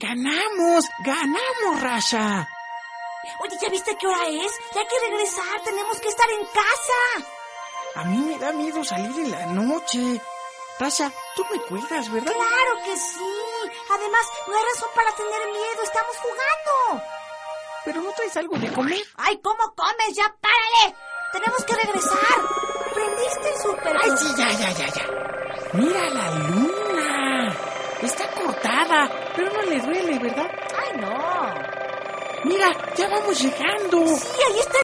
¡Ganamos! Rasha! Oye, ¿ya viste qué hora es? Ya hay que regresar, tenemos que estar en casa. A mí me da miedo salir en la noche. Rasha, tú me cuidas, ¿verdad? ¡Claro que sí! Además, no hay razón para tener miedo, estamos jugando. ¿Pero no traes algo de comer? ¡Ay, cómo comes! ¡Ya párale! ¡Tenemos que regresar! ¿Prendiste el súper? ¡Ay, sí, ya! ¡Mira la luna! Está cortada, pero no le duele, ¿verdad? ¡Ay, no! Mira, ya vamos llegando. Sí, ahí está